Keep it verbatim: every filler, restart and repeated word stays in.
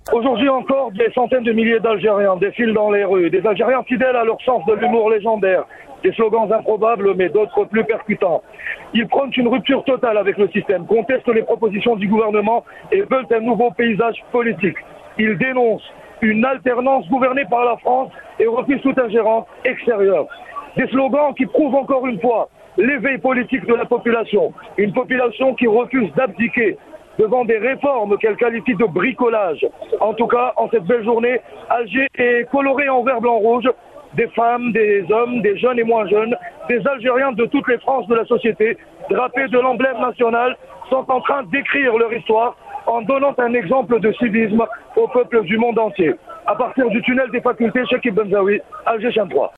Aujourd'hui encore, des centaines de milliers d'Algériens défilent dans les rues, des Algériens fidèles à leur sens de l'humour légendaire, des slogans improbables mais d'autres plus percutants. Ils prônent une rupture totale avec le système, contestent les propositions du gouvernement et veulent un nouveau paysage politique. Ils dénoncent une alternance gouvernée par la France et refusent toute ingérence extérieure. Des slogans qui prouvent encore une fois l'éveil politique de la population, une population qui refuse d'abdiquer devant des réformes qu'elle qualifie de bricolage. En tout cas, en cette belle journée, Alger est coloré en vert, blanc, rouge. Des femmes, des hommes, des jeunes et moins jeunes, des Algériens de toutes les franges de la société, drapés de l'emblème national, sont en train d'écrire leur histoire en donnant un exemple de civisme au peuple du monde entier. À partir du tunnel des facultés, Cheikh Ibn Zawi, Alger Chaîne trois.